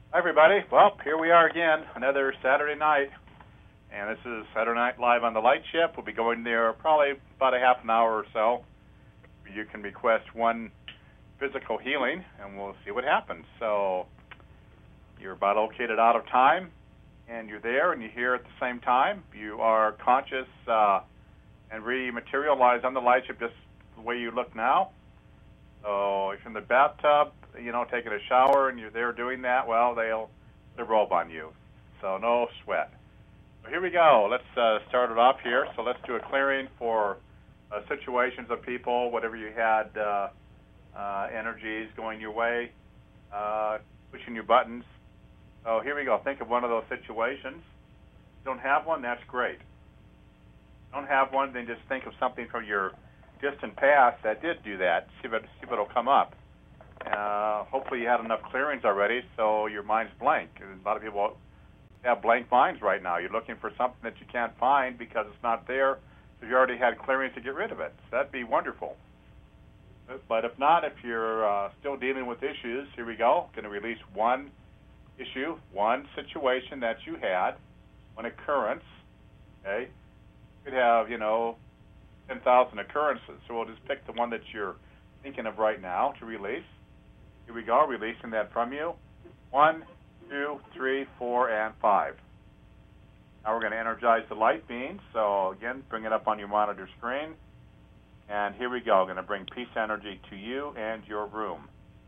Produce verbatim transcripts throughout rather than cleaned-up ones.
Hi, everybody. Well, here we are again, another Saturday night. And this is Saturday Night Live on the Light Ship. We'll be going there probably about a half an hour or so. You can request one physical healing, and we'll see what happens. So you're about located out of time, and you're there, and you're here at the same time. You are conscious uh, and rematerialized on the Light Ship just the way you look now. So if you're in the bathtub, you know, taking a shower, and you're there doing that, well, they'll put a robe on you. So no sweat. So here we go. Let's uh, start it off here. So let's do a clearing for uh, situations of people, whatever you had, uh, uh, energies going your way, uh, pushing your buttons. So here we go. Think of one of those situations. If you don't have one, that's great. If you don't have one, then just think of something from your distant past that did do that. See if, it, see if it'll come up. Uh, hopefully you had enough clearings already, so your mind's blank. A lot of people have blank minds right now. You're looking for something that you can't find because it's not there, so you already had clearings to get rid of it. So that'd be wonderful. But if not, if you're uh, still dealing with issues, here we go. Going to release one issue, one situation that you had, one occurrence. Okay, you could have, you know, ten thousand occurrences. So we'll just pick the one that you're thinking of right now to release. Here we go, releasing that from you. One, two, three, four, and five. Now we're going to energize the light beams. So again, bring it up on your monitor screen. And here we go. Going to bring peace energy to you and your room.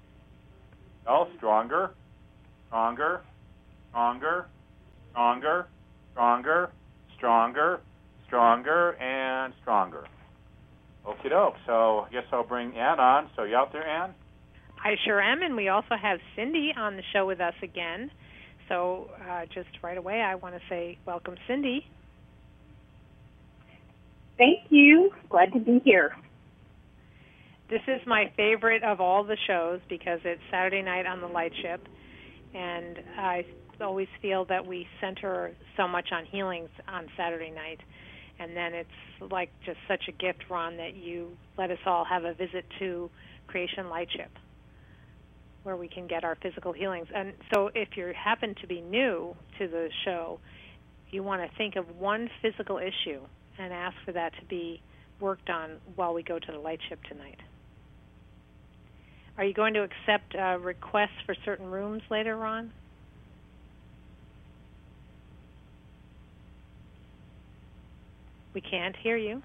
Oh, stronger, stronger, stronger, stronger, stronger, stronger, stronger, and stronger. Okie doke. So I guess I'll bring Ann on. So you out there, Ann? I sure am, and we also have Cindy on the show with us again. So uh, just right away, I want to say welcome, Cindy. Thank you. Glad to be here. This is my favorite of all the shows because it's Saturday night on the Light Ship, and I always feel that we center so much on healings on Saturday night. And then it's like just such a gift, Ron, that you let us all have a visit to Creation Light Ship, where we can get our physical healings. And so if you happen to be new to the show, you want to think of one physical issue and ask for that to be worked on while we go to the Light Ship tonight. Are you going to accept uh, requests for certain rooms later, Ron? We can't hear you.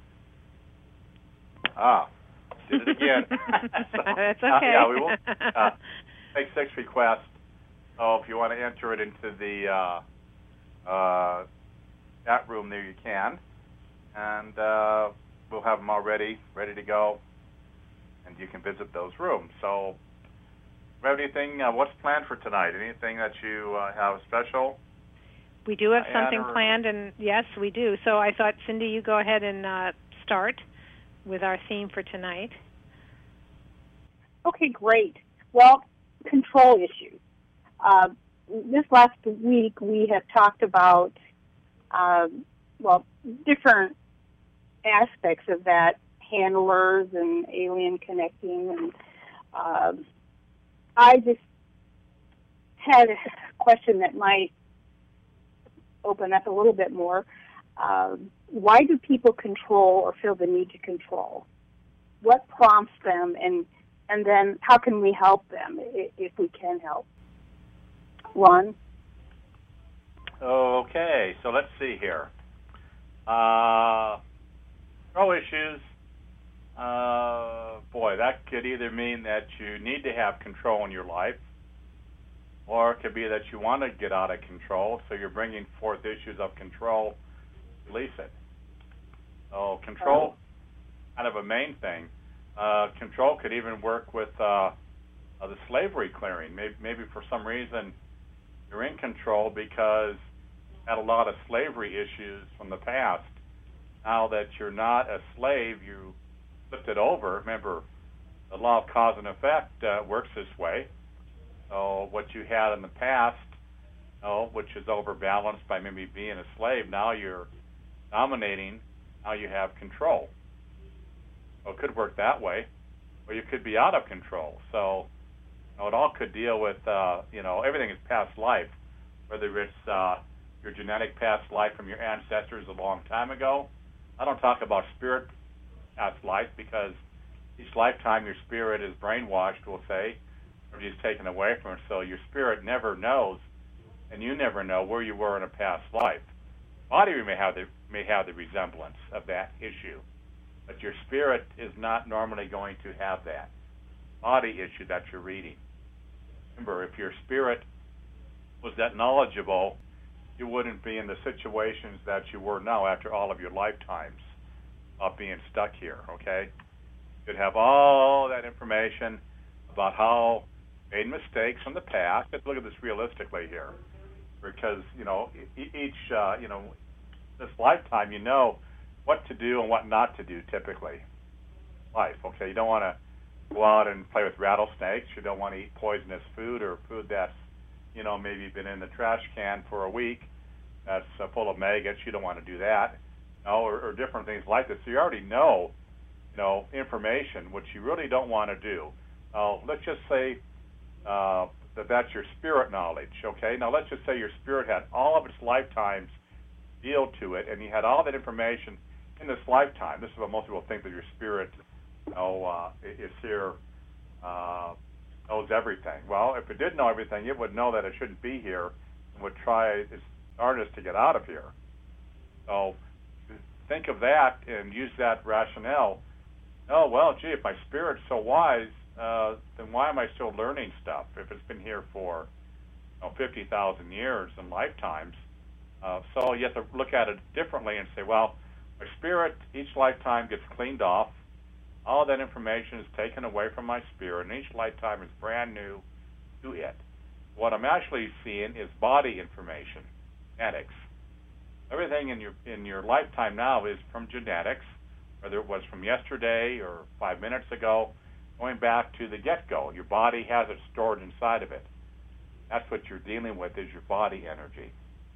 Ah, did it again. so, That's okay. Uh, yeah, we will uh, take six requests. So if you want to enter it into the uh, uh, chat room there, you can. And uh, we'll have them all ready, ready to go. And you can visit those rooms. So, do you have anything, uh, what's planned for tonight? Anything that you uh, have special? We do have Uh, something Ann, or... planned, and yes, we do. So I thought, Cindy, you go ahead and uh, start with our theme for tonight. Okay, great. Well, control issues. Uh, this last week we have talked about, um, well, different aspects of that, handlers and alien connecting. And uh, I just had a question that might open up a little bit more. Um, why do people control or feel the need to control? What prompts them, and and then how can we help them if we can help? Ron? Okay, so let's see here. Uh, control issues. Uh, boy, that could either mean that you need to have control in your life, or it could be that you want to get out of control, so you're bringing forth issues of control, release it. So control, kind of a main thing. Uh, control could even work with uh, uh, the slavery clearing. Maybe, maybe for some reason you're in control because you had a lot of slavery issues from the past. Now that you're not a slave, you flipped it over. Remember, the law of cause and effect uh, works this way. So what you had in the past, you know, which is overbalanced by maybe being a slave, now you're dominating, now you have control. So it could work that way, or you could be out of control. So Now, it all could deal with, uh, you know, everything is past life, whether it's uh, your genetic past life from your ancestors a long time ago. I don't talk about spirit past life because each lifetime your spirit is brainwashed, we'll say, or just taken away from it. So your spirit never knows, and you never know where you were in a past life. Body may have the may have the resemblance of that issue, but your spirit is not normally going to have that body issue that you're reading. Remember, if your spirit was that knowledgeable, you wouldn't be in the situations that you were now after all of your lifetimes of being stuck here, okay? You'd have all that information about how made mistakes from the past. Let's look at this realistically here, because, you know, each, uh, you know, this lifetime, you know what to do and what not to do typically. Life, okay? You don't want to go out and play with rattlesnakes. You don't want to eat poisonous food or food that's, you know, maybe been in the trash can for a week that's uh, full of maggots. You don't want to do that, you know, or, or different things like this. So you already know, you know, information which you really don't want to do. Uh, let's just say uh, that that's your spirit knowledge, okay? Now let's just say your spirit had all of its lifetimes deal to it, and you had all that information in this lifetime. This is what most people think, that your spirit, you know, uh, is here, uh, knows everything. Well, if it did know everything, it would know that it shouldn't be here and would try its hardest to get out of here. So think of that and use that rationale. Oh, well, gee, if my spirit's so wise, uh, then why am I still learning stuff if it's been here for, you know, fifty thousand years and lifetimes? Uh, so you have to look at it differently and say, well, my spirit, each lifetime gets cleaned off. All that information is taken away from my spirit, and each lifetime is brand new to it. What I'm actually seeing is body information, genetics. Everything in your in your lifetime now is from genetics, whether it was from yesterday or five minutes ago, going back to the get-go. Your body has it stored inside of it. That's what you're dealing with, is your body energy.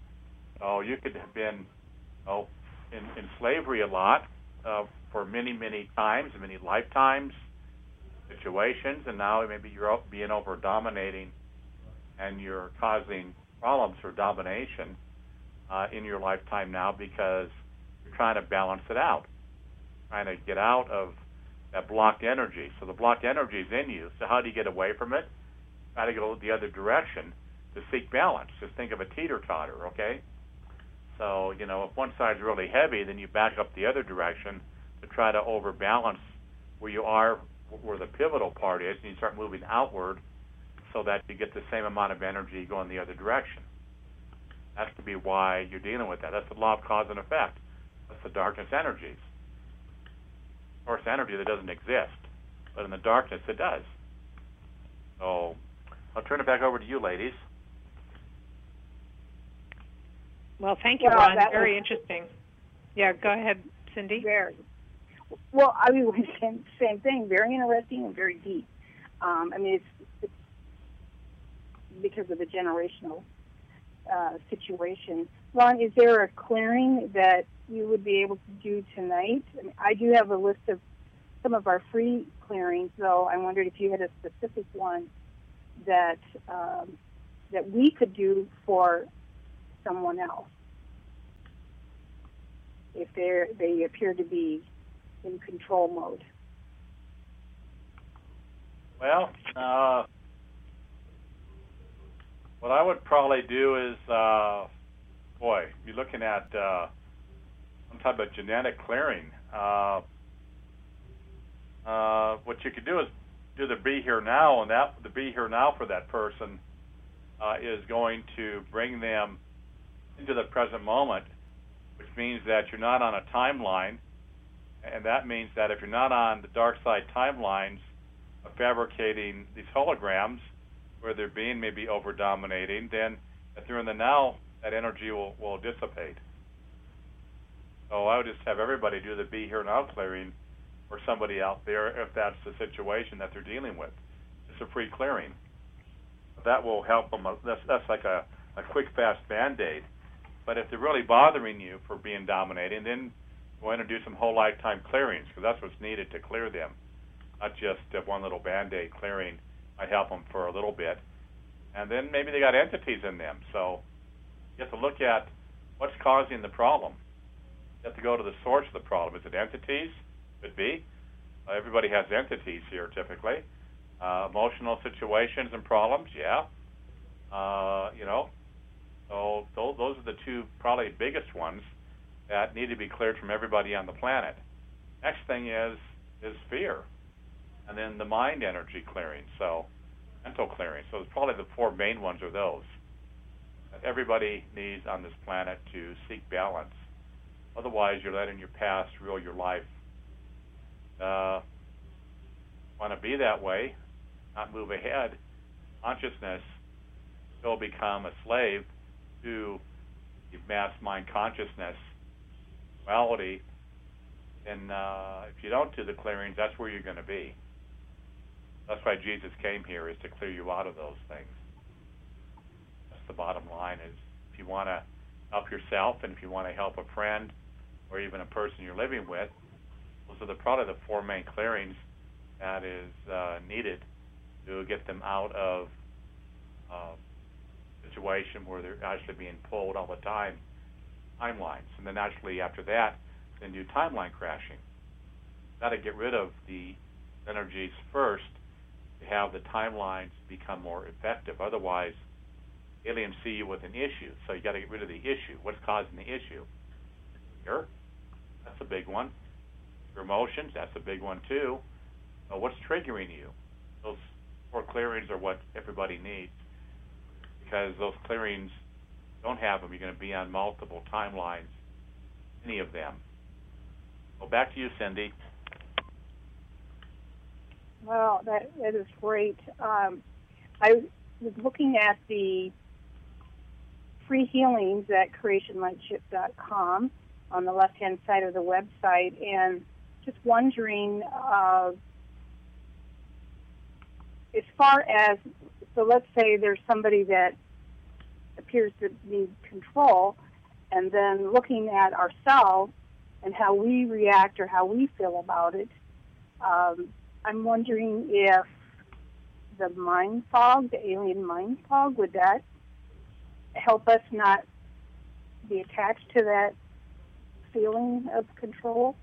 So you could have been oh, in, in slavery a lot uh, for many, many times, many lifetimes, situations, and now maybe you're being over-dominating and you're causing problems for domination uh, in your lifetime now because you're trying to balance it out, trying to get out of that blocked energy. So the blocked energy is in you. So how do you get away from it? Try to go the other direction to seek balance. Just think of a teeter-totter, okay? So, you know, if one side's really heavy, then you back up the other direction to try to overbalance where you are, where the pivotal part is, and you start moving outward so that you get the same amount of energy going the other direction. That's to be why you're dealing with that. That's the law of cause and effect. That's the darkness energies. Of course, energy that doesn't exist, but in the darkness it does. So I'll turn it back over to you, ladies. Well, thank you, Well, Ron. that Very was- interesting. Yeah, go ahead, Cindy. Very. Well, I mean, same, same thing. Very interesting and very deep. Um, I mean, it's, it's because of the generational uh, situation. Ron, is there a clearing that you would be able to do tonight? I mean, I do have a list of some of our free clearings, though. I wondered if you had a specific one that um, that we could do for someone else, if they they appear to be in control mode. Well, uh, what I would probably do is, uh, boy, you're looking at uh, some type of genetic clearing. Uh, uh, what you could do is do the be here now, and that the be here now for that person uh, is going to bring them into the present moment, which means that you're not on a timeline, and that means that if you're not on the dark side timelines of fabricating these holograms where they're being maybe over-dominating, then if they're in the now, that energy will, will dissipate. So I would just have everybody do the be here now clearing for somebody out there if that's the situation that they're dealing with. It's a free clearing. That will help them. That's, that's like a, a quick, fast Band-Aid. But if they're really bothering you for being dominating, then go in and do some whole lifetime clearings, because that's what's needed to clear them, not just uh, one little Band-Aid clearing might help them for a little bit. And then maybe they got entities in them. So you have to look at what's causing the problem. You have to go to the source of the problem. Is it entities? Could be. Uh, everybody has entities here typically. Uh, emotional situations and problems, yeah. Uh, you know, so those, those are the two probably biggest ones that need to be cleared from everybody on the planet. Next thing is is fear, and then the mind energy clearing, so mental clearing. So it's probably the four main ones are those. Everybody needs on this planet to seek balance. Otherwise, you're letting your past rule your life. Uh, want to be that way, not move ahead. Consciousness will become a slave to the mass mind consciousness reality. And uh, if you don't do the clearings, that's where you're going to be. That's why Jesus came here, is to clear you out of those things. That's the bottom line, is if you want to help yourself and if you want to help a friend or even a person you're living with, those are the, probably the four main clearings that is uh, needed to get them out of uh, a situation where they're actually being pulled all the time, timelines. And then actually after that, then do timeline crashing. Got to get rid of the energies first to have the timelines become more effective. Otherwise, aliens see you with an issue. So you got to get rid of the issue. What's causing the issue? Fear. That's a big one. Your emotions. That's a big one too. So what's triggering you? Those four clearings are what everybody needs, because those clearings, don't have them, you're going to be on multiple timelines, any of them. Well, back to you, Cindy. Well, that, that is great. Um, I was looking at the free healings at creation lightship dot com on the left-hand side of the website, and just wondering, uh, as far as, so let's say there's somebody that appears to need control, and then looking at ourselves and how we react or how we feel about it, um, I'm wondering if the mind fog, the alien mind fog, would that help us not be attached to that feeling of control?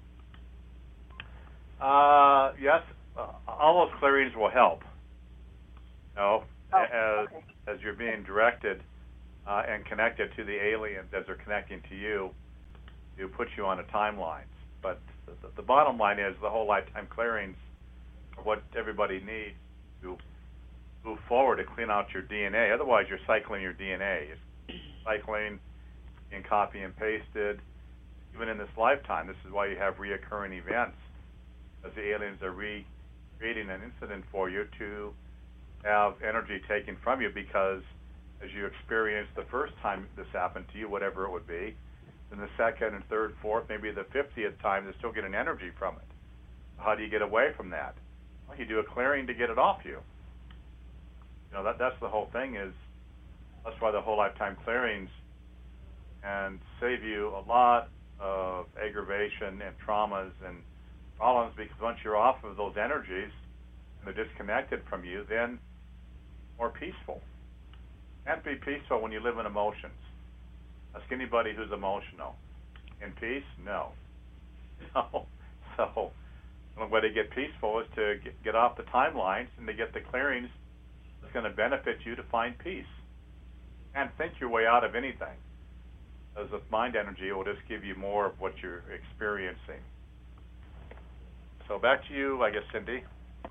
Uh, yes, uh, all those clearings will help. You know, oh, as, okay. as you're being directed uh, and connected to the aliens as they're connecting to you, to put you on a timeline. But the, the bottom line is the whole lifetime clearings are what everybody needs to move forward to clean out your D N A. Otherwise, you're cycling your D N A. You're cycling and copy and pasted. Even in this lifetime, this is why you have reoccurring events, as the aliens are recreating an incident for you to have energy taken from you, because as you experienced the first time this happened to you, whatever it would be, then the second and third, fourth, maybe the fiftieth time, they're still getting energy from it. How do you get away from that? Well, you do a clearing to get it off you. You know, that that's the whole thing. Is that's why the whole lifetime clearings can save you a lot of aggravation and traumas and problems, because once you're off of those energies and they're disconnected from you, then more peaceful. Can't be peaceful when you live in emotions. Ask anybody who's emotional. In peace? No. No. So the only way to get peaceful is to get, get off the timelines and to get the clearings that's going to benefit you to find peace. And think your way out of anything. As with mind energy, it will just give you more of what you're experiencing. So back to you, I guess, Cindy.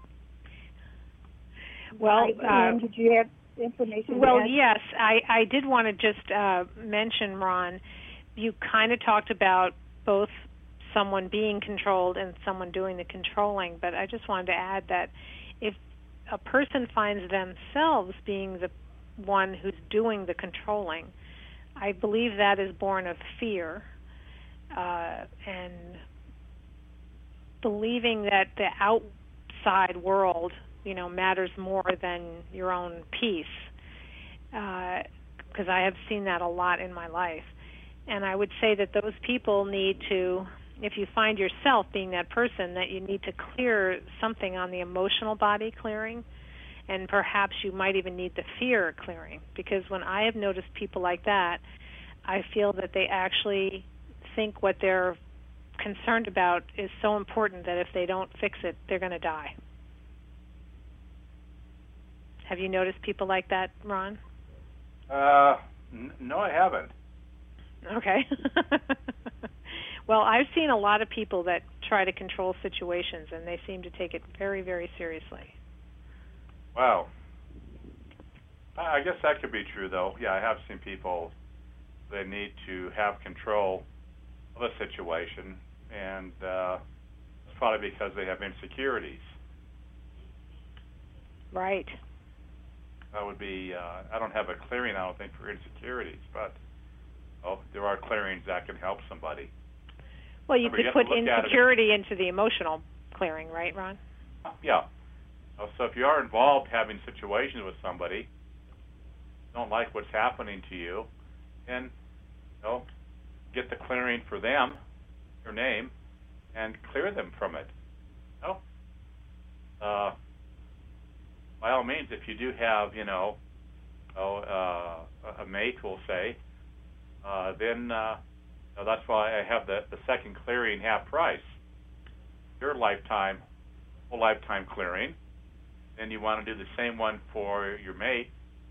Well, uh, did you have information? Well, yes, I, I did want to just uh, mention, Ron, you kind of talked about both someone being controlled and someone doing the controlling, but I just wanted to add that if a person finds themselves being the one who's doing the controlling, I believe that is born of fear uh, and believing that the outside world, you know, matters more than your own peace, because uh, I have seen that a lot in my life. And I would say that those people need to, if you find yourself being that person, that you need to clear something on the emotional body clearing, And perhaps you might even need the fear clearing, because when I have noticed people like that, I feel that they actually think what they're concerned about is so important that if they don't fix it, they're going to die. Have you noticed people like that, Ron? Uh, n- no, I haven't. Okay. Well, I've seen a lot of people that try to control situations, and they seem to take it very, very seriously. Wow. I guess that could be true, though. Yeah, I have seen people, they need to have control of a situation, and uh, it's probably because they have insecurities. Right. That would be, uh, I don't have a clearing, I don't think, for insecurities, but oh, there are clearings that can help somebody. Well, you Remember, could you put insecurity into the emotional clearing, right, Ron? Yeah. So if you are involved having situations with somebody, don't like what's happening to you, then you know, get the clearing for them, your name, and clear them from it. You know? Uh, by all means, if you do have, you know, oh, uh, a mate, we'll say, uh, then uh, you know, that's why I have the, the second clearing half price. Your lifetime, whole lifetime clearing. Then you want to do the same one for your mate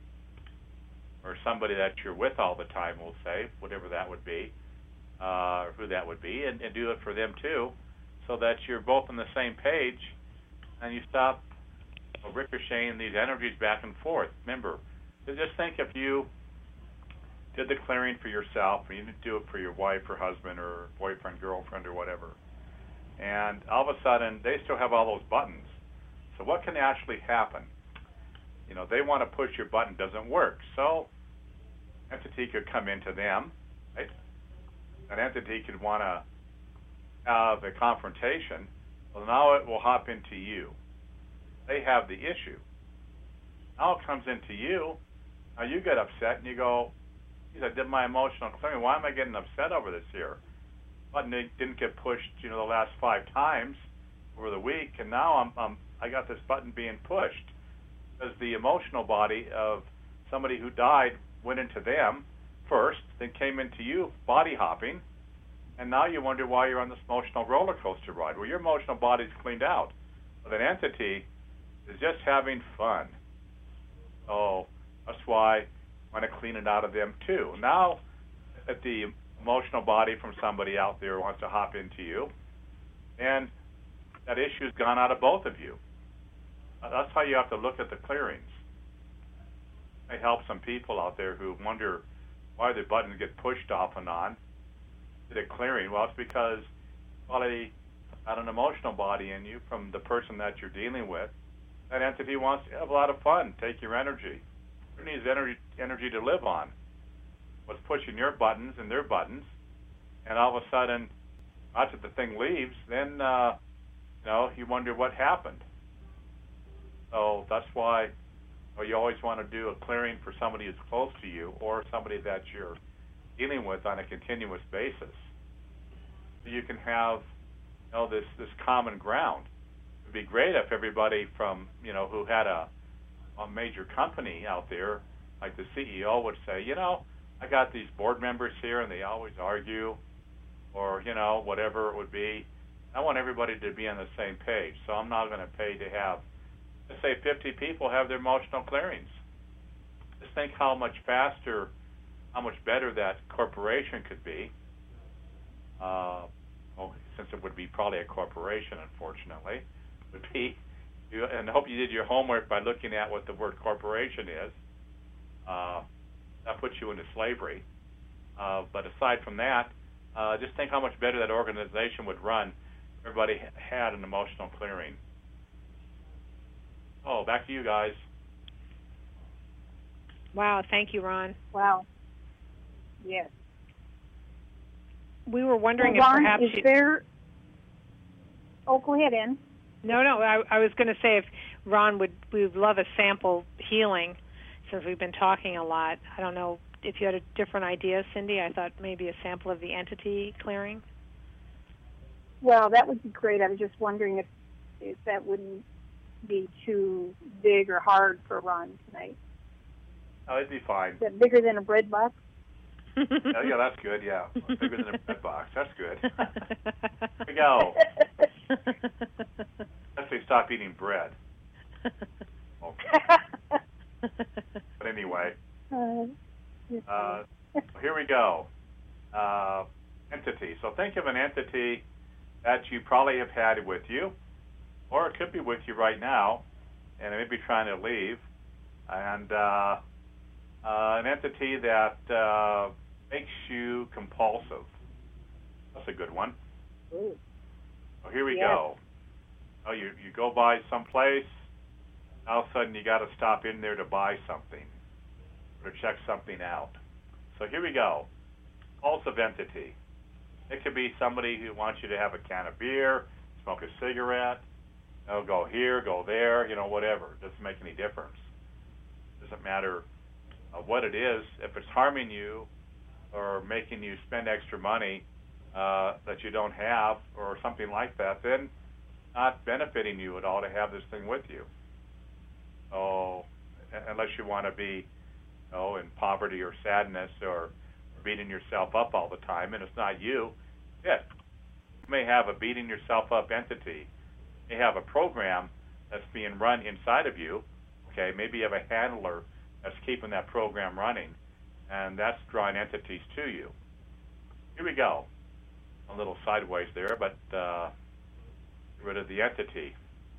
or somebody that you're with all the time, we'll say, whatever that would be, uh, or who that would be, and, and do it for them too, so that you're both on the same page and you stop ricocheting these energies back and forth. Remember, just think if you did the clearing for yourself, or you didn't do it for your wife or husband or boyfriend, girlfriend, or whatever, and all of a sudden they still have all those buttons. So what can actually happen? You know, they want to push your button, doesn't work. So entity could come into them, right? An entity could want to have a confrontation. Well, now it will hop into you. They have the issue. Now it comes into you. Now you get upset and you go, geez, I did my emotional clearing. Why am I getting upset over this here? Button didn't get pushed, you know, the last five times over the week, and now I'm, I'm I got this button being pushed because the emotional body of somebody who died went into them first, then came into you, body hopping, and now you wonder why you're on this emotional roller coaster ride. Well, your emotional body's cleaned out, but an entity is just having fun. So that's why I want to clean it out of them too. Now, if the emotional body from somebody out there wants to hop into you, and that issue's gone out of both of you. That's how you have to look at the clearings. It helps some people out there who wonder why the buttons get pushed off and on. Did it clearing? Well, it's because probably got an emotional body in you from the person that you're dealing with. That entity wants to have a lot of fun, take your energy. It needs energy, energy to live on. What's pushing your buttons and their buttons, and all of a sudden, after the thing leaves, then uh, you know you wonder what happened. So that's why well, you always want to do a clearing for somebody who's close to you or somebody that you're dealing with on a continuous basis. So you can have you know this this common ground. It'd be great if everybody from you know who had a a major company out there, like the C E O, would say, you know, I got these board members here and they always argue, or you know whatever it would be. I want everybody to be on the same page, so I'm not going to pay to have, let's say, fifty people have their emotional clearings. Just think how much faster, how much better that corporation could be. Uh, well, since it would be probably a corporation, unfortunately, would be. You, and I hope you did your homework by looking at what the word corporation is. Uh, that puts you into slavery. Uh, but aside from that, uh, just think how much better that organization would run if everybody had an emotional clearing. Oh, back to you guys. Wow, thank you, Ron. Wow. Yes. We were wondering well, Ron, if perhaps is you... there... Oh, go ahead, Ann. No, no, I, I was going to say if Ron would, we would love a sample healing since we've been talking a lot. I don't know if you had a different idea, Cindy. I thought maybe a sample of the entity clearing. Well, that would be great. I was just wondering if, if that wouldn't be too big or hard for Ron tonight? Oh, it'd be fine. Is that bigger than a bread box? Oh, yeah, that's good, yeah. Bigger than a bread box. That's good. Here we go. Let's say stop eating bread. Okay. But anyway, uh, here we go. Uh, entity. So think of an entity that you probably have had with you, or it could be with you right now, and it may be trying to leave. And uh, uh, an entity that uh, makes you compulsive. That's a good one. Ooh. So here we Yes. go. Oh, you you go by someplace, all of a sudden you got to stop in there to buy something or check something out. So here we go. Compulsive entity. It could be somebody who wants you to have a can of beer, smoke a cigarette, you know, go here, go there, you know, whatever. It doesn't make any difference. It doesn't matter uh, what it is. If it's harming you or making you spend extra money uh, that you don't have or something like that, then not benefiting you at all to have this thing with you. So unless you want to be, you know, in poverty or sadness or beating yourself up all the time, and it's not you, it. You may have a beating yourself up entity. You may have a program that's being run inside of you. Okay, maybe you have a handler that's keeping that program running, and that's drawing entities to you. Here we go. A little sideways there, but uh, get rid of the entity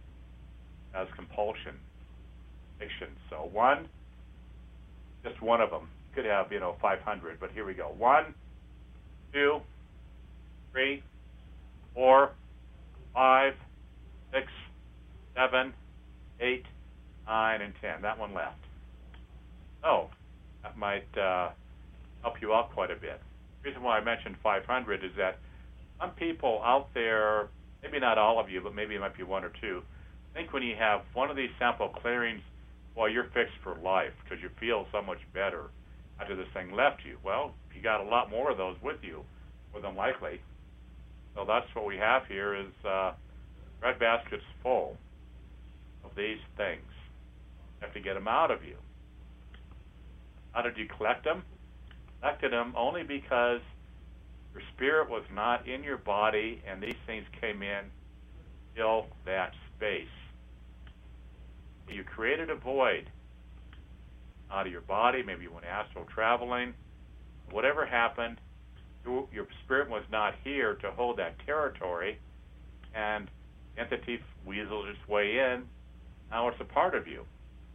as compulsion, addiction. So one, just one of them. Could have, you know, five hundred, but here we go. One, two, three, four, five, six, seven, eight, nine, and ten. That one left. Oh, that might uh, help you out quite a bit. The reason why I mentioned five hundred is that some people out there, maybe not all of you, but maybe it might be one or two, think when you have one of these sample clearings, well, you're fixed for life because you feel so much better after this thing left you. Well, you got a lot more of those with you, more than likely. So that's what we have here is uh, bread basket's full of these things. You have to get them out of you. How did you collect them? Collected them only because your spirit was not in your body and these things came in, fill that space. You created a void out of your body. Maybe you went astral traveling. Whatever happened, your, your spirit was not here to hold that territory, and entity weasels its way in. Now it's a part of you.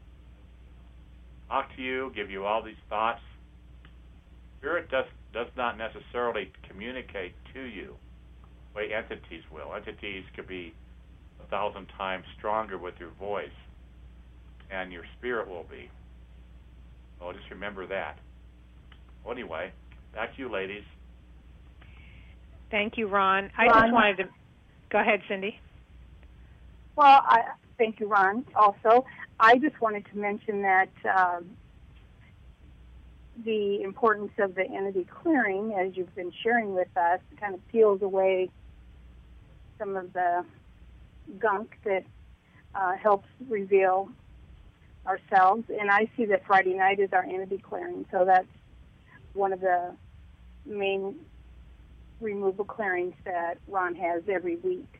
Talk to you, give you all these thoughts. Spirit does does not necessarily communicate to you the way entities will. Entities could be a thousand times stronger with your voice, and your spirit will be. So just remember that. Well, anyway, back to you, ladies. Thank you, Ron. I Ron. just wanted to go ahead, Cindy. Well, I thank you, Ron. Also, I just wanted to mention that um, the importance of the entity clearing, as you've been sharing with us, kind of peels away some of the gunk that uh, helps reveal ourselves. And I see that Friday night is our entity clearing, so that's one of the main removal clearings that Ron has every week.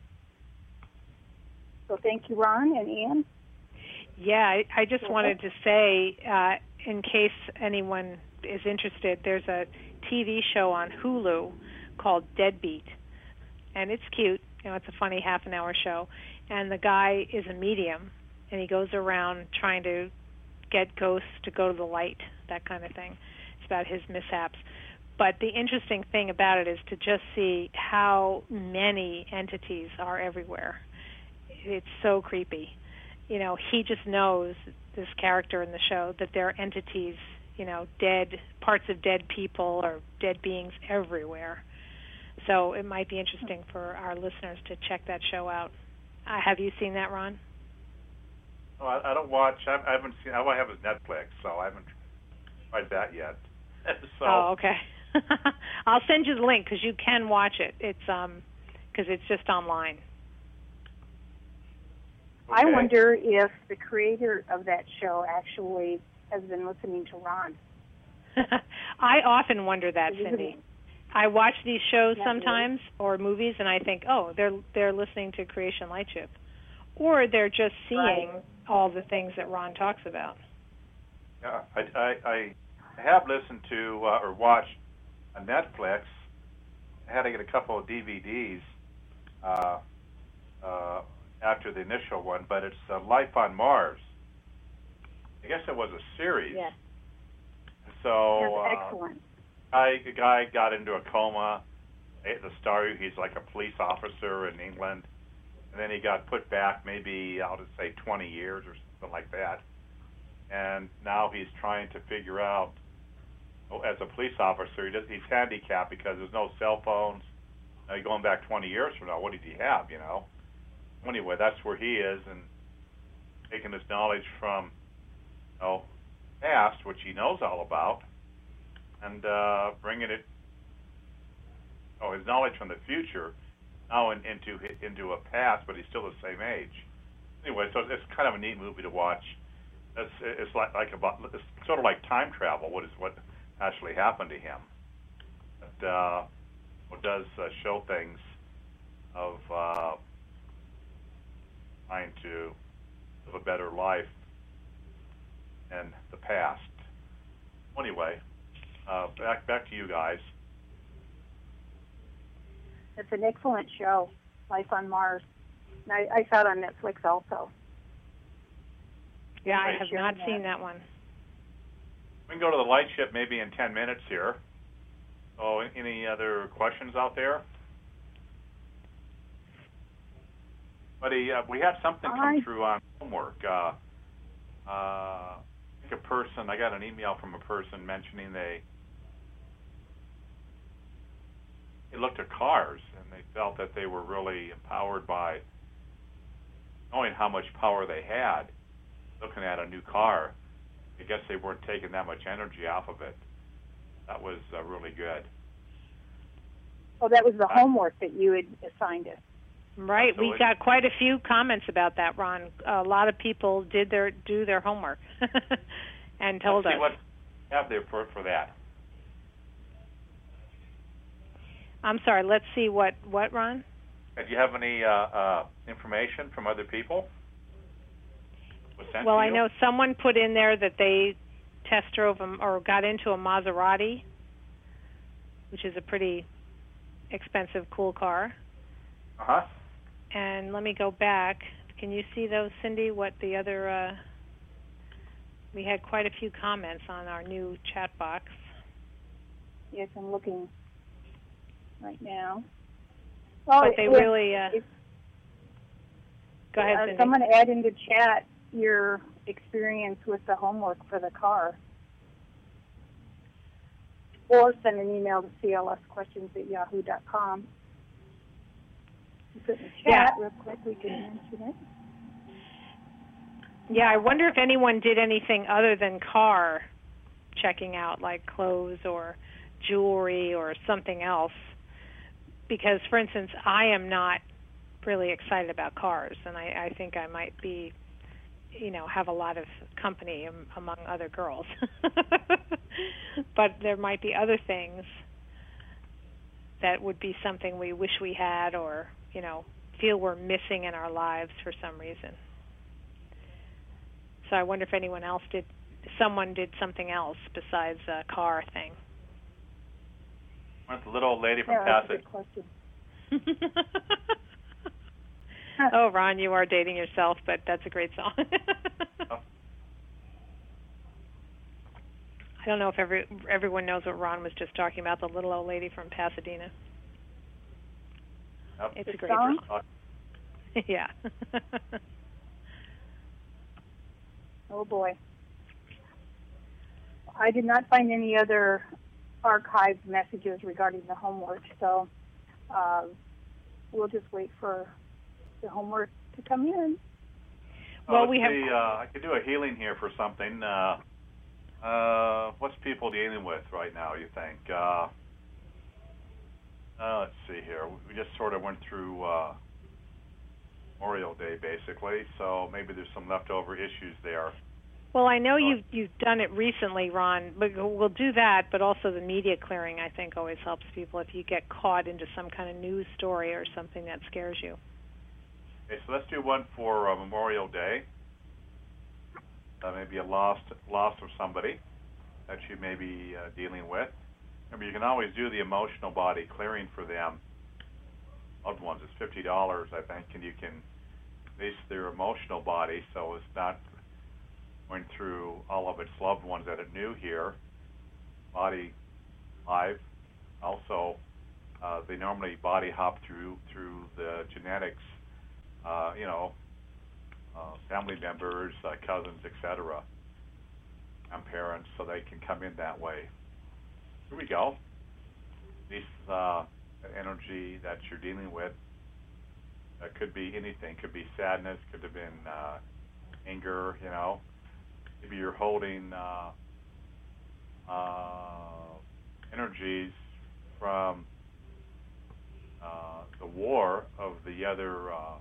So thank you, Ron and Ann. Yeah, I, I just wanted to say, uh, in case anyone is interested, there's a T V show on Hulu called Deadbeat, and it's cute. You know, it's a funny half an hour show, and the guy is a medium, and he goes around trying to get ghosts to go to the light, that kind of thing. It's about his mishaps. But the interesting thing about it is to just see how many entities are everywhere. It's so creepy. You know, he just knows, this character in the show, that there are entities, you know, dead, parts of dead people or dead beings everywhere. So it might be interesting for our listeners to check that show out. Uh, have you seen that, Ron? Oh, I, I don't watch. I, I haven't seen. All I have is Netflix, so I haven't tried that yet. so, oh, okay. I'll send you the link because you can watch it. It's um, because it's just online. I Okay. wonder if the creator of that show actually has been listening to Ron. I often wonder that, Isn't Cindy. it? I watch these shows Yeah, sometimes or movies, and I think, oh, they're they're listening to Creation Lightship, or they're just seeing Right. all the things that Ron talks about. Yeah, I, I, I have listened to uh, or watched on Netflix. I had to get a couple of D V Ds uh, uh, after the initial one, but it's uh, Life on Mars. I guess it was a series. Yes. So That's uh, excellent. guy, the guy got into a coma. At the start, he's like a police officer in England, and then he got put back maybe, I'll just say twenty years or something like that. And now he's trying to figure out, oh, as a police officer, he does, he's handicapped because there's no cell phones. Now, you're going back twenty years from now, what did he have, you know? Anyway, that's where he is, and taking his knowledge from, you know, past, which he knows all about, and uh, bringing it, oh, his knowledge from the future now in, into into a past, but he's still the same age. Anyway, so it's kind of a neat movie to watch. It's it's like like about it's sort of like time travel. What is what actually happened to him? But uh, it does uh, show things of uh, trying to live a better life in the past. Anyway, uh, back back to you guys. It's an excellent show, Life on Mars. And I, I saw it on Netflix also. Yeah, I Right. have Sharing not that. seen that one. We can go to the light ship maybe in ten minutes here. So, any other questions out there? Buddy, uh, we had something come I- through on homework. Uh, uh, I think a person, I got an email from a person mentioning they, they looked at cars and they felt that they were really empowered by knowing how much power they had. Looking at a new car, I guess they weren't taking that much energy off of it. That was uh, really good. Well, that was the Uh, homework that you had assigned us. Right, Absolutely. we got quite a few comments about that, Ron. A lot of people did their do their homework and told Let's us. see what we have there for, for that. I'm sorry. Let's see what what Ron. Uh, Do you have any uh, uh, information from other people? Was sent Well, to I you? know someone put in there that they test drove a, or got into a Maserati, which is a pretty expensive, cool car. Uh-huh. And let me go back. Can you see those, Cindy? What the other? Uh, we had quite a few comments on our new chat box. Yes, I'm looking right now. Well, But they if- really. Uh, if- go ahead, uh, Cindy. Someone add into chat your experience with the homework for the car. Or send an email to c l s questions at yahoo dot com. You put in the chat real quick, we can mention it. Yeah, I wonder if anyone did anything other than car checking out, like clothes or jewelry or something else. Because, for instance, I am not really excited about cars, and I, I think I might be, you know, have a lot of company am, among other girls. But there might be other things that would be something we wish we had or, you know, feel we're missing in our lives for some reason. So I wonder if anyone else did, someone did something else besides a car thing. Went the little old lady from Yeah, that's a Passage. good question. Oh, Ron, you are dating yourself, but that's a great song. I don't know if every everyone knows what Ron was just talking about, the little old lady from Pasadena. Yep. It's a The great song? song. Yeah. Oh boy. I did not find any other archived messages regarding the homework, so uh, we'll just wait for the homework to come in. Oh, Well, let's we have- see, uh, I could do a healing here for something. Uh, uh, what's people dealing with right now, you think? Uh, uh, let's see here. We just sort of went through uh, Memorial Day, basically. So maybe there's some leftover issues there. Well, I know So, you've you've done it recently, Ron. But we'll do that. But also the media clearing, I think, always helps people if you get caught into some kind of news story or something that scares you. okay, so let's do one for uh, Memorial Day. Uh, maybe a loss loss of somebody that you may be uh, dealing with. Remember, you can always do the emotional body clearing for them. Loved ones, it's fifty dollars, I think, and you can base their emotional body so it's not going through all of its loved ones that it knew here. Body live. Also, uh, they normally body hop through through the genetics, uh, you know, uh, family members, uh, cousins, et cetera, and parents, so they can come in that way. Here we go. This uh, energy that you're dealing with uh, could be anything. Could be sadness. Could have been uh, anger. You know, maybe you're holding uh, uh, energies from uh, the war of the other uh,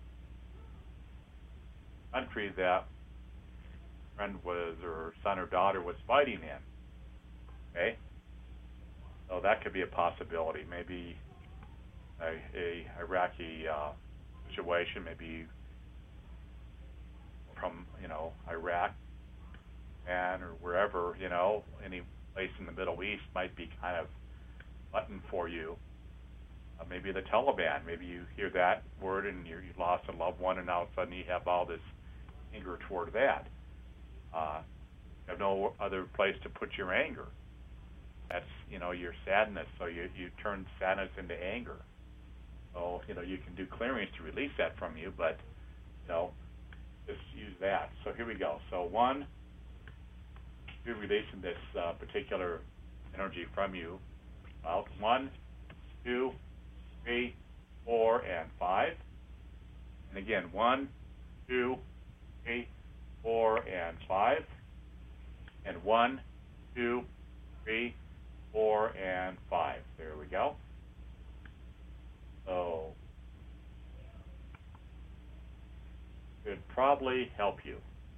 country that friend was or son or daughter was fighting in. Okay. So that could be a possibility. Maybe a, a Iraqi uh, situation, maybe from, you know, Iraq and or wherever, you know, any place in the Middle East might be kind of button for you. Uh, maybe the Taliban. Maybe you hear that word and you you lost a loved one, and now all of a sudden you have all this anger toward that. Uh, you have no other place to put your anger. That's, you know, your sadness. So you, you turn sadness into anger. So, you know, you can do clearings to release that from you, but, you know, just use that. So here we go. So one, you're releasing this uh, particular energy from you. Out one, two, three, four, and five. And again, one, two, three, four, and five. And one, two, three, four, and five. There we go. So it would probably help you.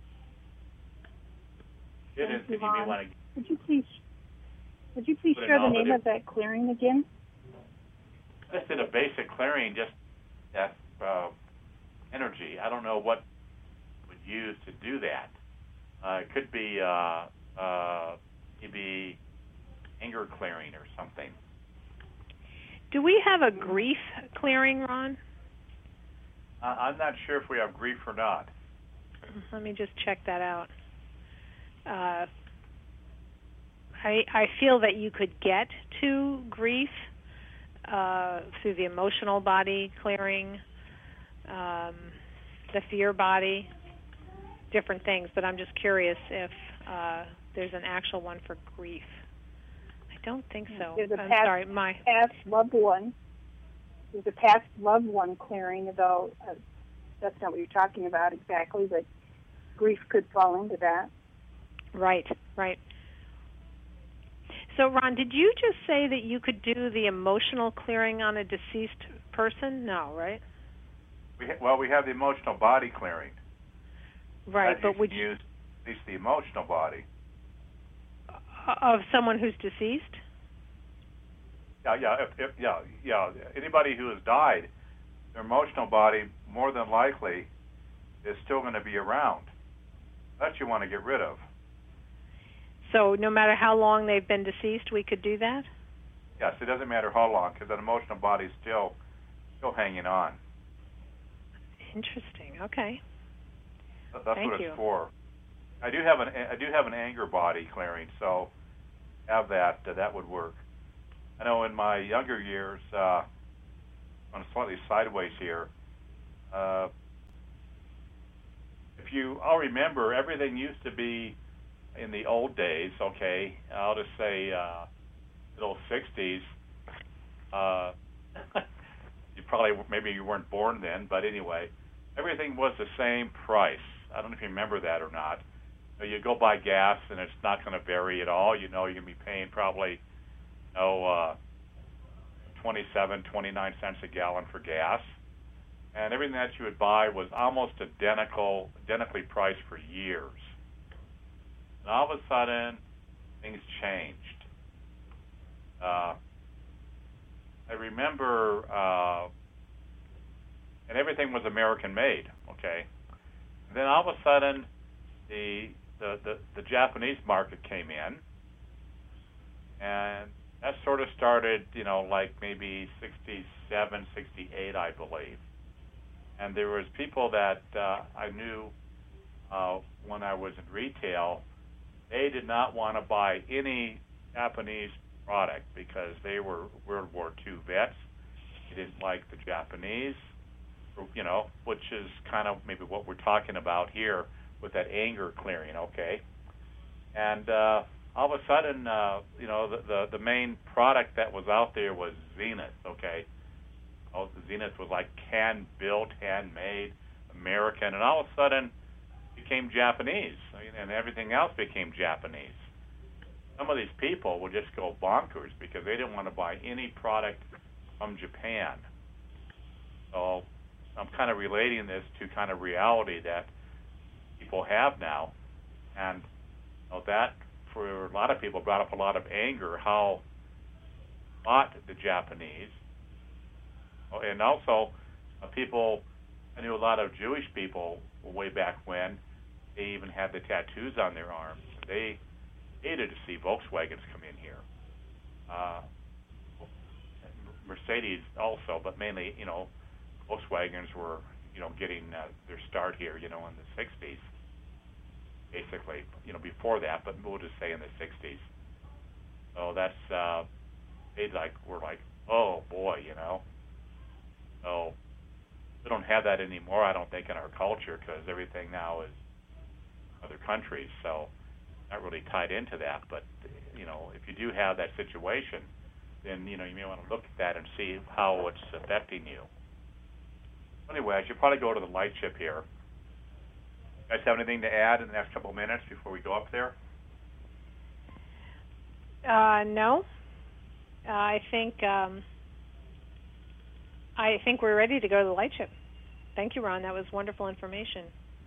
It Thank is. you, If you may Ron. want to. Would you please, would you please Put it share the on, name but of that clearing again? I just did a basic clearing, just that uh, energy. I don't know what would use to do that. Uh, it could be uh, uh, maybe anger clearing or something. Do we have a grief clearing, Ron? Uh, I'm not sure if we have grief or not. Let me just check that out. Uh, I I feel that you could get to grief uh, through the emotional body clearing, um, the fear body, different things. But I'm just curious if uh, there's an actual one for grief. I don't think so. There's a I'm past, sorry, my past loved one. There's a past loved one clearing, though uh, that's not what you're talking about exactly, but grief could fall into that. right, right. So, Ron, did you just say that you could do the emotional clearing on a deceased person? No, right? We ha- well, we have the emotional body clearing. Right, That but you would can you, use at least the emotional body. of someone who's deceased? Yeah, yeah, if, if, yeah, yeah. Anybody who has died, their emotional body more than likely is still going to be around. That you want to get rid of. So no matter how long they've been deceased, we could do that? Yes, it doesn't matter how long, because that emotional body is still still hanging on. Interesting. Okay. That- That's Thank what you. it's for. I do have an I do have an anger body clearing, so have that. Uh, that would work. I know in my younger years, uh, on slightly sideways here, uh, if you all remember, everything used to be in the old days, okay, I'll just say uh, middle sixties. Uh, you probably, maybe you weren't born then, but anyway, everything was the same price. I don't know if you remember that or not. So you go buy gas, and it's not going to vary at all. You know, you're going to be paying probably, you know, uh, twenty-seven, twenty-nine cents a gallon for gas. and everything that you would buy was almost identical, identically priced for years. And all of a sudden, things changed. Uh, I remember, uh, and everything was American made, okay? And then all of a sudden, the, the, the, the Japanese market came in, and that sort of started, you know, like maybe sixty-seven, sixty-eight, I believe. And there was people that uh, I knew uh, when I was in retail, they did not want to buy any Japanese product because they were World War Two vets. They didn't like the Japanese, you know, which is kind of maybe what we're talking about here with that anger clearing, okay? And uh, all of a sudden, uh, you know, the, the, the main product that was out there was Zenith, okay? Oh, Zenith was like hand-built, handmade, American, and all of a sudden it became Japanese, and everything else became Japanese. Some of these people would just go bonkers because they didn't want to buy any product from Japan. So I'm kind of relating this to kind of reality that people have now, and you know, that for a lot of people brought up a lot of anger how bought the Japanese. And also, uh, people, I knew a lot of Jewish people way back when, they even had the tattoos on their arms. They hated to see Volkswagens come in here. Uh, Mercedes also, but mainly, you know, Volkswagens were, you know, getting uh, their start here, you know, in the sixties, basically, you know, before that, but we'll just say in the sixties. So that's, uh, they like, were like, oh boy, you know. So we don't have that anymore, I don't think, in our culture because everything now is other countries. So not really tied into that. But, you know, if you do have that situation, then, you know, you may want to look at that and see how it's affecting you. Anyway, I should probably go to the light ship here. You guys have anything to add in the next couple of minutes before we go up there? Uh, no. Uh, I think... Um I think we're ready to go to the light ship. Thank you, Ron. That was wonderful information.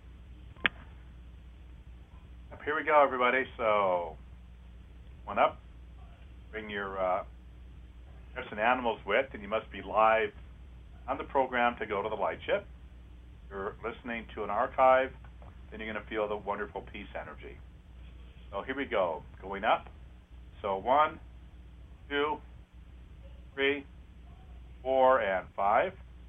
Up here we go, everybody. So, one up. Bring your uh, pets and animals with, and you must be live on the program to go to the light ship. If you're listening to an archive, then you're going to feel the wonderful peace energy. So here we go. Going up. So one, two, three, four, and five.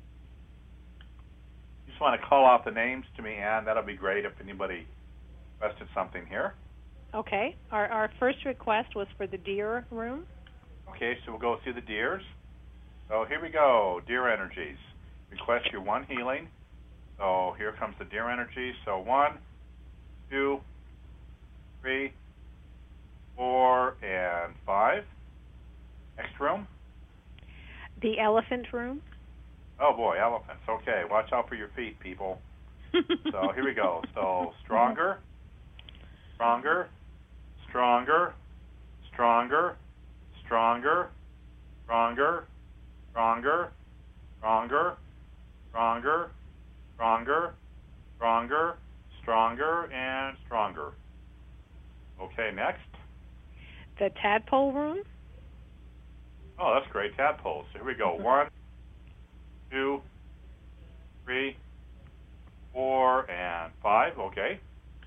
You just want to call out the names to me, Ann. That'll be great if anybody requested something here. Okay. Our our first request was for the deer room. Okay, so we'll go see the deers. So here we go, deer energies. Request your one healing. So here comes the deer energy. So one, two, three, four, and five. Next room. The elephant room. Oh, boy, elephants. Okay, watch out for your feet, people. So here we go. So stronger, stronger, stronger, stronger, stronger, stronger, stronger, stronger, stronger, stronger, stronger, stronger, and stronger. Okay, next. The tadpole room. Oh, that's great, tadpoles. So here we go. One, two, three, four, and five. Okay.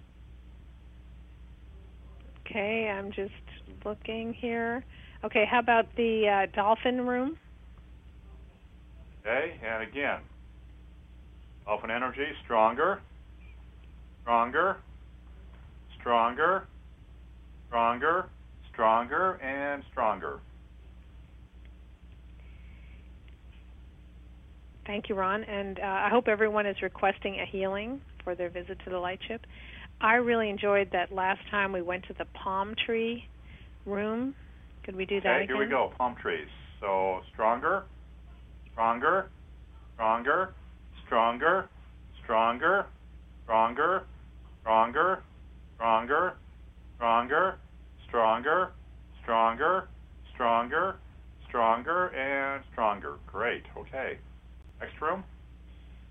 Okay, I'm just looking here. Okay, how about the uh, dolphin room? Okay, and again, dolphin energy, stronger, stronger, stronger, stronger, stronger, and stronger. Thank you, Ron. And uh, I hope everyone is requesting a healing for their visit to the light ship. I really enjoyed that last time we went to the palm tree room. Could we do that okay, again? Here we go, palm trees. So stronger, stronger, stronger, stronger, stronger, stronger, stronger, stronger, stronger, stronger, stronger, stronger, stronger, and stronger. Great. Okay. Next room.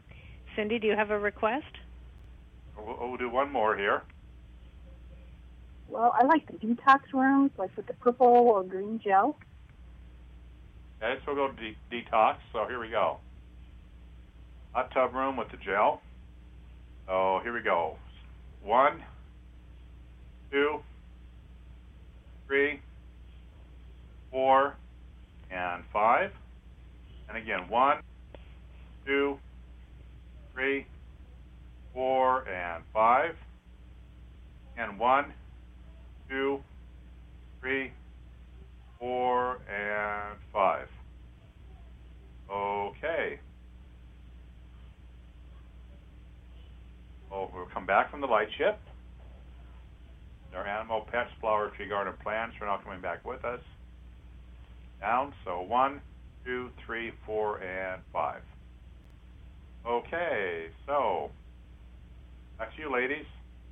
Cindy, do you have a request? We'll, we'll do one more here. Well, I like the detox rooms, like with the purple or green gel. Okay, so we'll go to de- detox. So here we go. Hot tub room with the gel. So here we go. One, two, three, four, and five. And again, one, two, three, four, and five. And one, two, three, four, and five. Okay. Oh, we'll come back from the light ship. Our animal, pets, flower, tree, garden, plants are now coming back with us. Down. So one, two, three, four, and five. Okay. So back to you, ladies.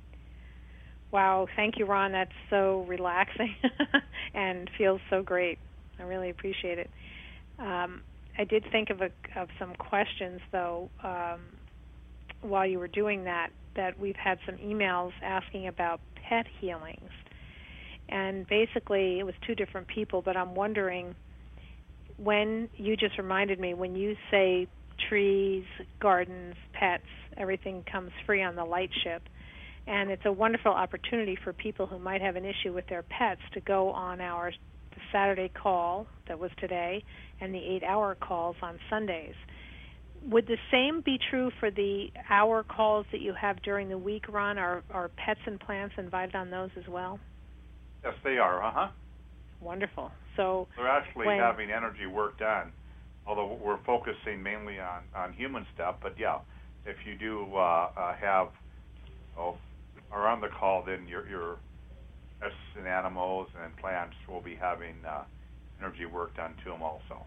Wow, thank you, Ron. That's so relaxing and feels so great. I really appreciate it. Um, I did think of a, of some questions, though, um, while you were doing that, that we've had some emails asking about pet healings. And basically, it was two different people, but I'm wondering, when you just reminded me, when you say trees, gardens, pets, everything comes free on the light ship, and it's a wonderful opportunity for people who might have an issue with their pets to go on our the Saturday call that was today and the eight-hour calls on Sundays. Would the same be true for the hour calls that you have during the week, Ron? Are, are pets and plants invited on those as well? Yes, they are. Uh-huh. Wonderful. So they're actually when, having energy work done, although we're focusing mainly on, on human stuff. But, yeah, if you do uh, uh, have oh, are on the call, then your, your pets and animals and plants will be having uh, energy work done to them also.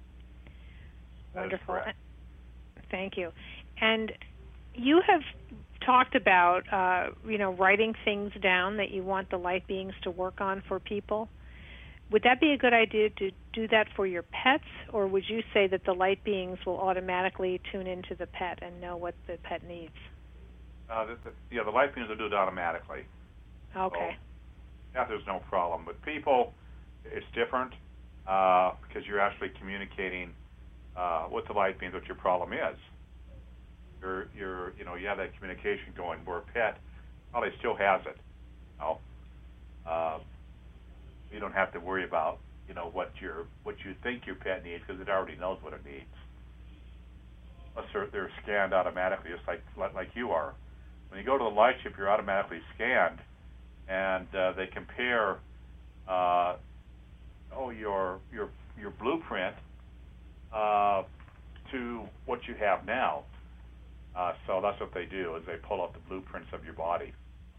That wonderful. is correct. Thank you. And you have talked about, uh, you know, writing things down that you want the light beings to work on for people. Would that be a good idea to do that for your pets, or would you say that the light beings will automatically tune into the pet and know what the pet needs? Uh, the, the, yeah, the light beings will do it automatically. Okay. So, yeah, there's no problem. With people, it's different uh, because you're actually communicating uh, with the light beings what your problem is. You're, you're, you know, you have that communication going. Where a pet probably still has it. You know? uh, you don't have to worry about, you know, what your what you think your pet needs because it already knows what it needs. Plus, they're, they're scanned automatically, just like like you are. When you go to the light ship, you're automatically scanned, and uh, they compare, uh, oh, your your your blueprint uh, to what you have now. Uh, so that's what they do: is they pull out the blueprints of your body,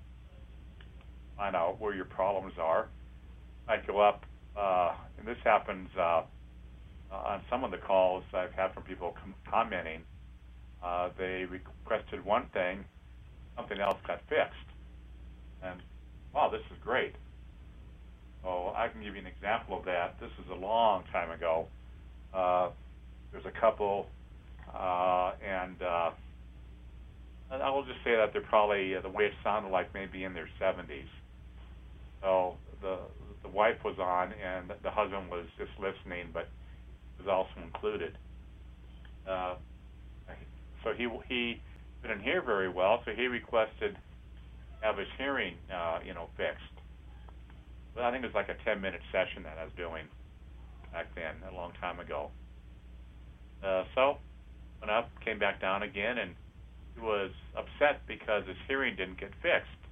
find out where your problems are. I go up, uh, and this happens uh, on some of the calls I've had from people com- commenting. Uh, they requested one thing. Something else got fixed. And, wow, this is great. So I can give you an example of that. This is a long time ago. Uh, there's a couple, uh, and, uh, and I will just say that they're probably, uh, the way it sounded like, maybe in their seventies. So the the wife was on, and the husband was just listening, but was also included. Uh, so he he didn't hear very well, so he requested have his hearing, uh, you know, fixed. But I think it was like a ten-minute session that I was doing back then, a long time ago. Uh, so went up, came back down again, and he was upset because his hearing didn't get fixed.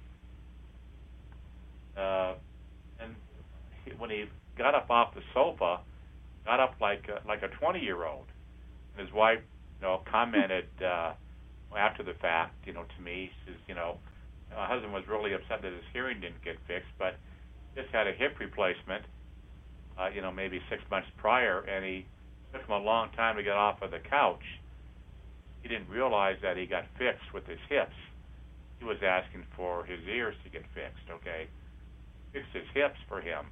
Uh, and he, when he got up off the sofa, got up like a, like a twenty-year-old. And his wife, you know, commented uh, after the fact, you know, to me, she says, you know, my husband was really upset that his hearing didn't get fixed, but just had a hip replacement, uh, you know, maybe six months prior, and he took him a long time to get off of the couch. He didn't realize that he got fixed with his hips. He was asking for his ears to get fixed, okay? Fixed his hips for him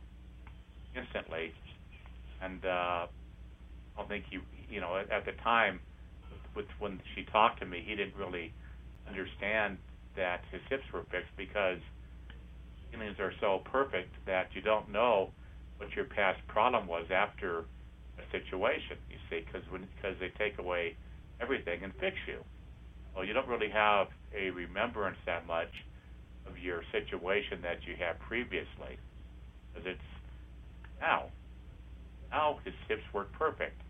instantly. And uh, I don't think he, you know, at, at the time, with when she talked to me, he didn't really understand that his hips were fixed because healings are so perfect that you don't know what your past problem was after a situation, you see, because because they take away everything and fix you. Well, you don't really have a remembrance that much of your situation that you had previously, because it's now. Now his hips work perfect.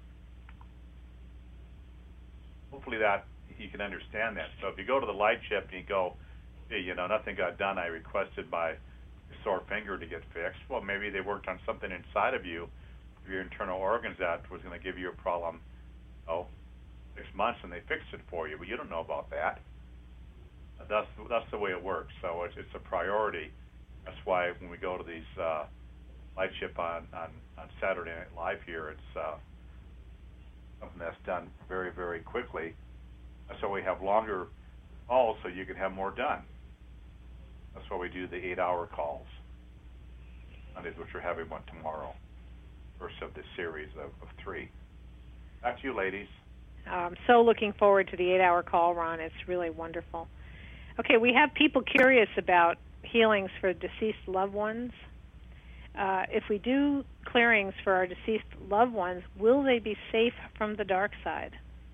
Hopefully that you can understand that. So if you go to the light ship and you go, hey, you know, nothing got done, I requested my sore finger to get fixed. Well, maybe they worked on something inside of you, your internal organs, that was going to give you a problem, oh, six months, and they fixed it for you. But you don't know about that. That's that's the way it works. So it's it's a priority. That's why when we go to these uh, light ship on, on, on Saturday Night Live here, it's uh, something that's done very, very quickly. So we have longer calls so you can have more done. That's why we do the eight-hour calls. Mondays, which we're having one tomorrow. First of this series of, of three. Back to you, ladies. I'm so looking forward to the eight-hour call, Ron. It's really wonderful. Okay, we have people curious about healings for deceased loved ones. Uh, if we do clearings for our deceased loved ones, will they be safe from the dark side?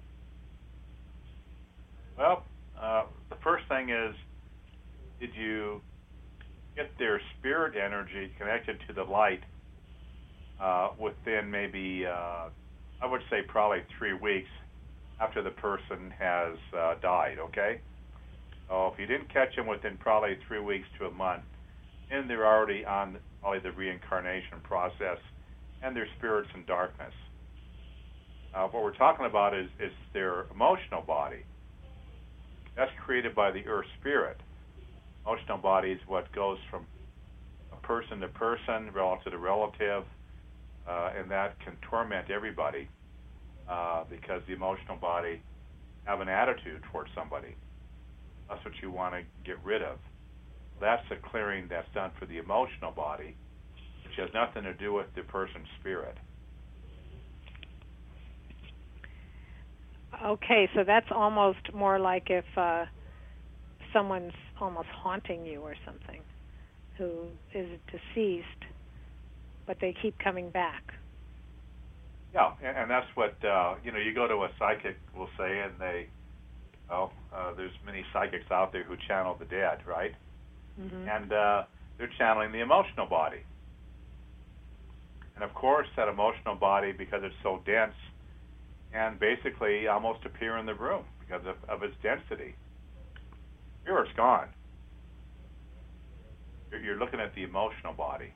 Well, uh, the first thing is, did you get their spirit energy connected to the light uh, within maybe, uh, I would say probably three weeks after the person has uh, died, okay? So if you didn't catch them within probably three weeks to a month, then they're already on probably the reincarnation process and their spirits in darkness. Uh, what we're talking about is, is their emotional body. That's created by the earth spirit. Emotional body is what goes from a person to person, relative to relative, uh, and that can torment everybody uh, because the emotional body have an attitude towards somebody. That's what you want to get rid of. That's a clearing that's done for the emotional body, which has nothing to do with the person's spirit. Okay, so that's almost more like if uh, someone's almost haunting you or something, who is deceased, but they keep coming back. Yeah, and, and that's what, uh, you know, you go to a psychic, we'll say, and they, well, uh, there's many psychics out there who channel the dead, right? Mm-hmm. And uh, they're channeling the emotional body. And of course, that emotional body, because it's so dense, can basically almost appear in the room because of, of its density. Here it's gone. You're, you're looking at the emotional body.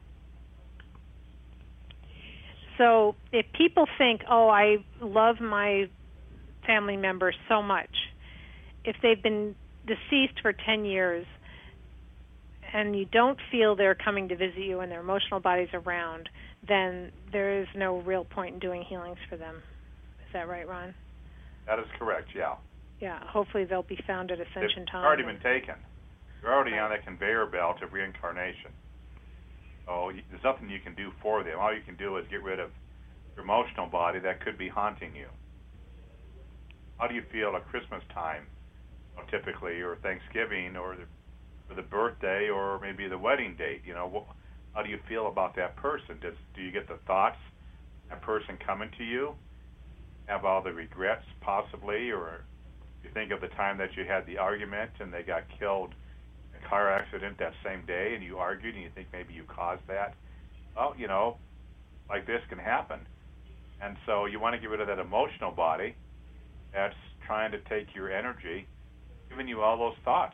So if people think, oh, I love my family member so much, if they've been deceased for ten years and you don't feel they're coming to visit you and their emotional body's around, then there is no real point in doing healings for them. Is that right, Ron? That is correct, yeah. Yeah, hopefully they'll be found at Ascension They've Time. already been taken. They're already Right. on the conveyor belt of reincarnation. So you, there's nothing you can do for them. All you can do is get rid of your emotional body that could be haunting you. How do you feel at Christmas time, you know, typically, or Thanksgiving, or the, or the birthday, or maybe the wedding date? You know, what, how do you feel about that person? Does do you get the thoughts that person coming to you? Have all the regrets, possibly, or you think of the time that you had the argument and they got killed in a car accident that same day, and you argued and you think maybe you caused that. Well, you know, like this can happen. And so you want to get rid of that emotional body that's trying to take your energy, giving you all those thoughts.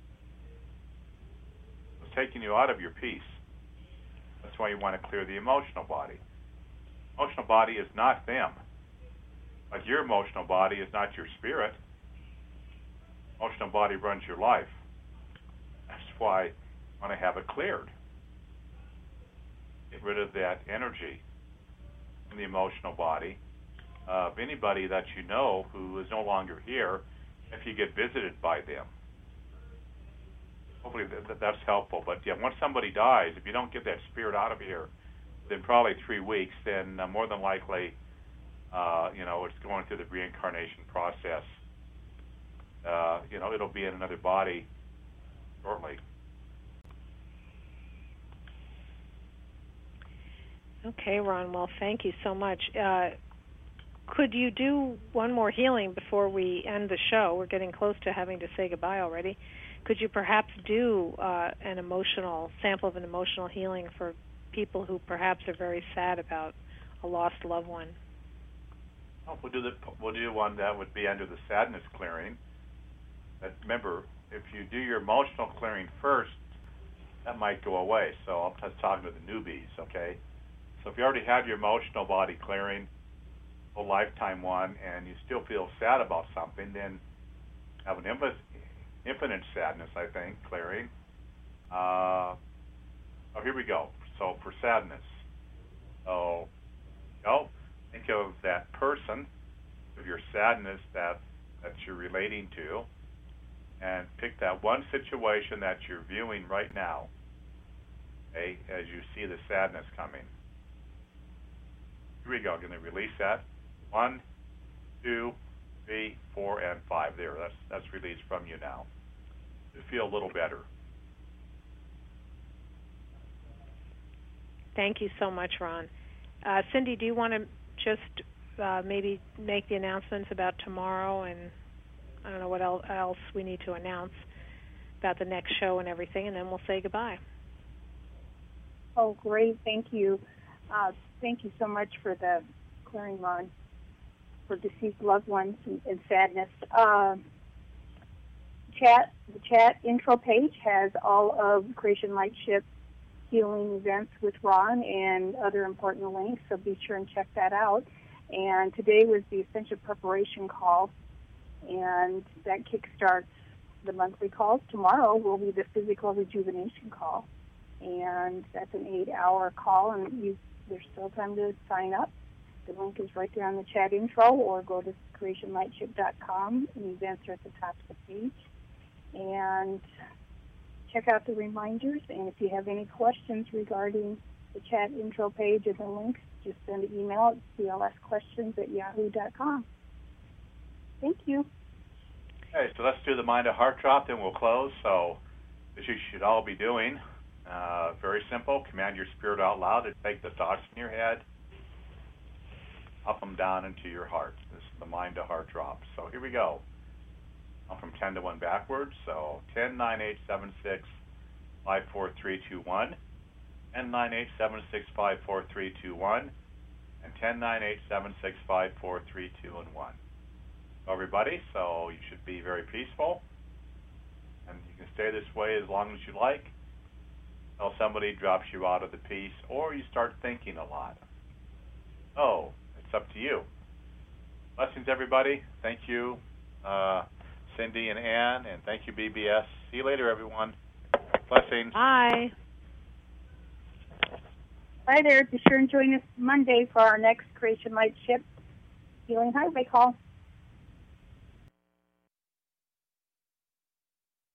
It's taking you out of your peace. That's why you want to clear the emotional body. Emotional body is not them. Like your emotional body is not your spirit. Emotional body runs your life. That's why you want to have it cleared. Get rid of that energy in the emotional body of anybody that you know who is no longer here if you get visited by them. Hopefully that, that's helpful. But yeah, once somebody dies, if you don't get that spirit out of here within probably three weeks, then uh, more than likely Uh, you know, it's going through the reincarnation process. Uh, you know, it'll be in another body shortly. Okay, Ron. Well, thank you so much. Uh, could you do one more healing before we end the show? We're getting close to having to say goodbye already. Could you perhaps do uh, an emotional sample of an emotional healing for people who perhaps are very sad about a lost loved one? Well, we'll do the we'll do one that would be under the sadness clearing. But remember, if you do your emotional clearing first, that might go away. So I'm just talking to the newbies, okay? So if you already have your emotional body clearing, a lifetime one, and you still feel sad about something, then have an infinite, infinite sadness, I think, clearing. Uh, oh, here we go. So for sadness, so oh, think of that person, of your sadness that that you're relating to, and pick that one situation that you're viewing right now, okay, as you see the sadness coming. Here we go. I'm going to release that. One, two, three, four, and five. There. That's that's released from you now. You feel a little better. Thank you so much, Ron. Uh, Cindy, do you want to just uh, maybe make the announcements about tomorrow, and I don't know what else we need to announce about the next show and everything, and then we'll say goodbye. Oh, great. Thank you. Uh, thank you so much for the clearing, Ron, for deceased loved ones and, and sadness. Uh, chat, the chat intro page has all of Creation Lightship healing events with Ron and other important links, so be sure and check that out. And today was the Ascension Preparation Call, and that kickstarts the monthly calls. Tomorrow will be the Physical Rejuvenation Call, and that's an eight-hour call, and you, there's still time to sign up. The link is right there on the chat intro, or go to creation lightship dot com, and the events are at the top of the page. And check out the reminders, and if you have any questions regarding the chat intro page and the links, just send an email at c l s questions at yahoo dot com. Thank you. Okay, so let's do the mind to heart drop, then we'll close. So as you should all be doing, uh, very simple. Command your spirit out loud to take the thoughts in your head, up them down into your heart. This is the mind to heart drop. So here we go. I'm from ten to one backwards. So ten, nine, eight, seven, six, five, four, three, two, one. ten, nine, eight, seven, six, five, four, three, two, one. And ten, nine, eight, seven, six, five, four, three, two, and one. So everybody, so you should be very peaceful. And you can stay this way as long as you like. Until somebody drops you out of the peace, or you start thinking a lot. Oh, it's up to you. Blessings, everybody. Thank you, uh, Cindy and Ann, and thank you, B B S. See you later, everyone. Blessings. Bye. Hi there. Be sure and join us Monday for our next Creation Lightship Healing Highway Call.